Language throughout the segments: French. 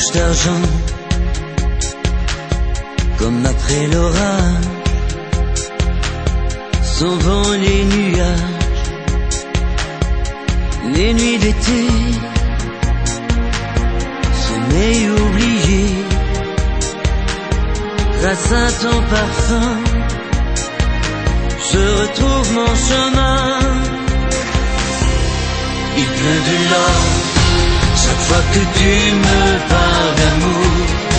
couche d'argent, comme après l'orage, s'en vont les nuages, les nuits d'été, sommeil oublié, grâce à ton parfum, je retrouve mon chemin. Il pleut de l'or chaque fois que tu me parles d'amour.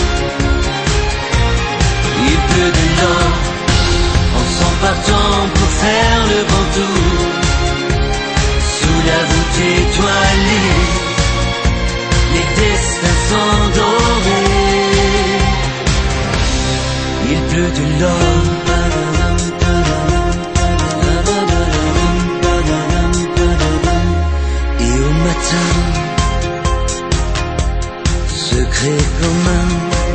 Il pleut de l'or en s'en partant pour faire le grand tour. Sous la voûte étoilée, les destins sont dorés. Il pleut de l'or. Et au matin, secret commun,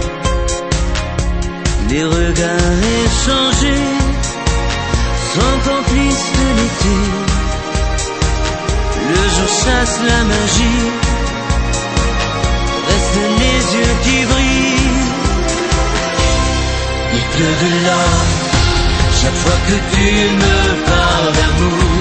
des regards échangés sont complices de l'été. Le jour chasse la magie, restent les yeux qui brillent. Il pleut de l'or chaque fois que tu me parles d'amour.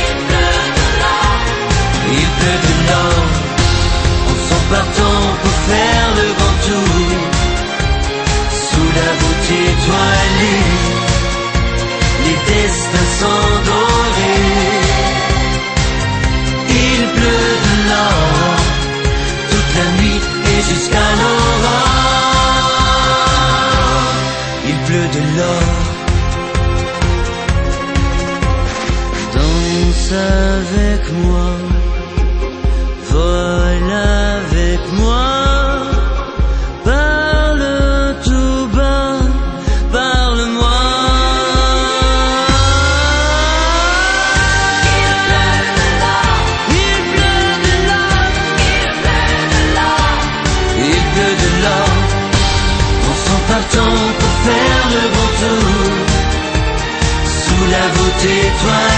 Il pleut de l'or en s'en partant pour faire le grand tour. Sous la voûte étoilée, les destins sont dorés. Il pleut de l'or toute la nuit et jusqu'à l'aurore. Il pleut de l'or. Danse avec moi, vole avec moi. Pour faire le grand tour, sous la voûte étoilée.